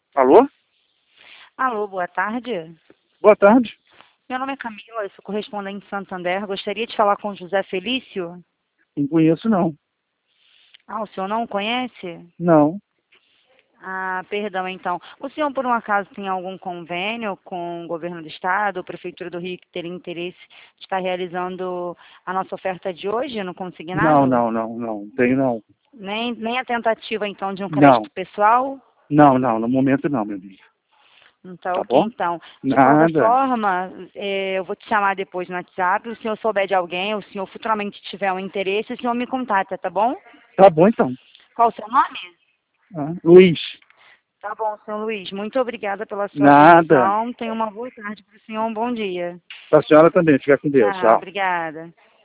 Alô? Alô, boa tarde. Boa tarde. Meu nome é Camila, eu sou correspondente em Santander. Gostaria de falar com o José Felício. Não conheço, não. Ah, o senhor não o conhece? Não. Ah, perdão, então. O senhor, por um acaso, tem algum convênio com o governo do estado, ou prefeitura do Rio, que teria interesse de estar realizando a nossa oferta de hoje no Não, consignado? não, não, não. Tenho não. Nem a tentativa, então, de um Não. crédito pessoal? Não, não. No momento não, meu amigo. Então, Tá ok, bom? então. De qualquer Nada. forma, eu vou te chamar depois no WhatsApp. Se o senhor souber de alguém, ou se o senhor futuramente tiver um interesse, o senhor me contata, tá bom? Tá bom, então. Qual o seu nome? Ah, Luiz. Tá bom, senhor Luiz. Muito obrigada pela sua Nada. atenção. Tenha uma boa tarde para o senhor, um bom dia. Pra senhora também. Fica com Deus. Tchau, Tchau. obrigada.